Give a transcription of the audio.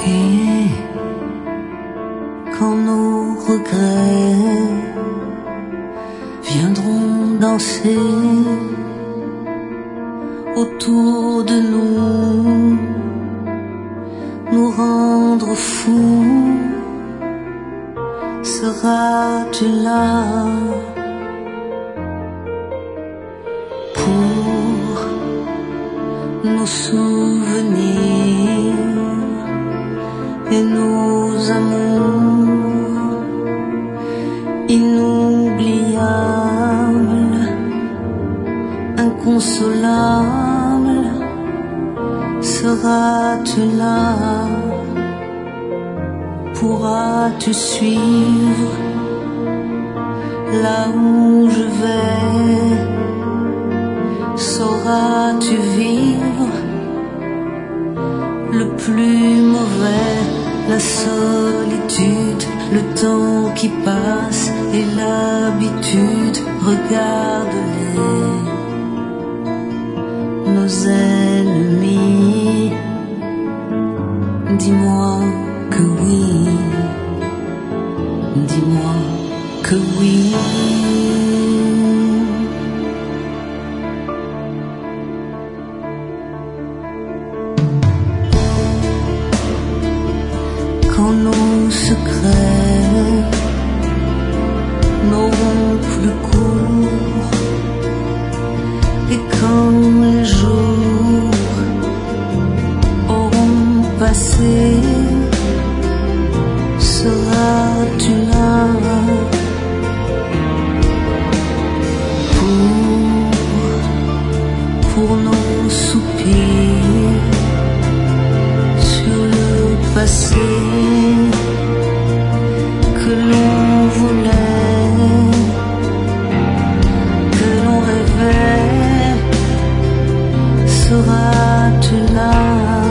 Et quand nos regrets viendront danser autour de nous, nous rendre fous, seras-tu là pour nos souvenirs et nos amours inoubliables, inconsolables? Seras-tu là? Pourras-tu suivre là où je vais? Sauras-tu vivre le plus mauvais, la solitude, le temps qui passe et l'habitude? Regarde-les, nos ennemis. Dis-moi que oui, dis-moi que oui. Quand nos secrets n'auront plus cours et quand les jours auront passé, seras-tu là pour nos soupirs sur le passé que l'on voulait, que l'on rêvait? Seras-tu là